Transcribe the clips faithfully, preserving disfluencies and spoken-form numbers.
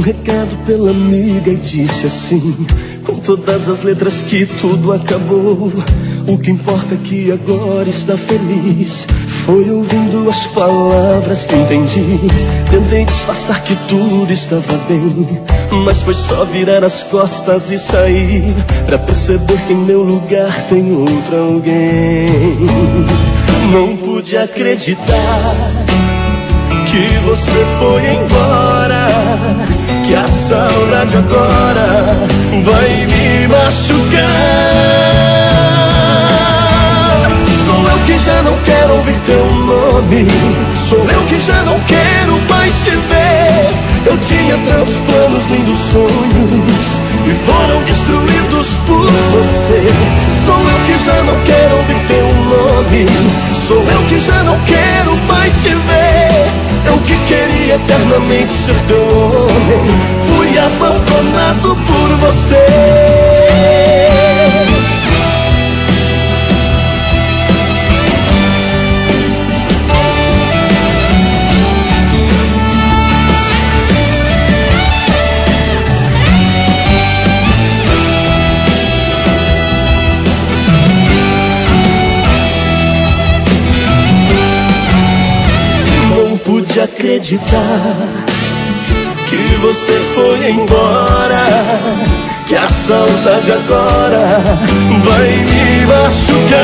recado pela amiga e disse assim, com todas as letras, que tudo acabou. O que importa é que agora está feliz. Foi ouvindo as palavras que entendi. Tentei disfarçar que tudo estava bem, mas foi só virar as costas e sair, pra perceber que em meu lugar tem outro alguém. Não pude acreditar que você foi embora, que a saudade agora vai me machucar. Sou eu que já não quero ouvir teu nome, sou eu que já não quero mais te ver. Eu tinha tantos planos, lindos sonhos, e foram destruídos por você. Sou eu que já não quero ouvir teu nome, sou eu que já não quero mais te ver. Eu que queria eternamente ser teu homem, fui abandonado por você. Pude acreditar que você foi embora, que a saudade agora vai me machucar.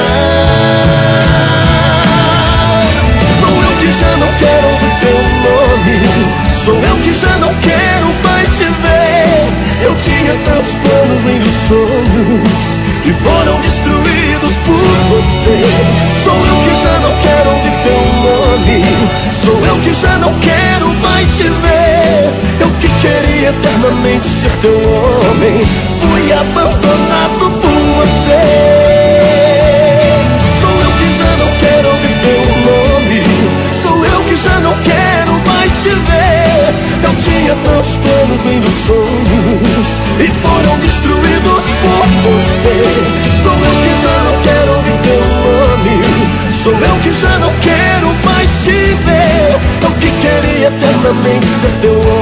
Sou eu que já não quero ouvir teu nome, sou eu que já não quero mais te ver. Eu tinha tantos planos, lindos sonhos, e foram destruídos por você. Sou eu que já não quero ouvir teu nome, sou eu que já não quero mais te ver. Eu que queria eternamente ser teu homem, fui abandonado por você. Sou eu que já não quero ouvir teu nome, sou eu que já não quero mais te ver. Eu tinha tantos planos, lindos sonhos, e foram destruídos por você. Sou eu que já não quero ouvir teu nome, sou eu que já não quero mais te ver. Eu que queria eternamente ser teu homem,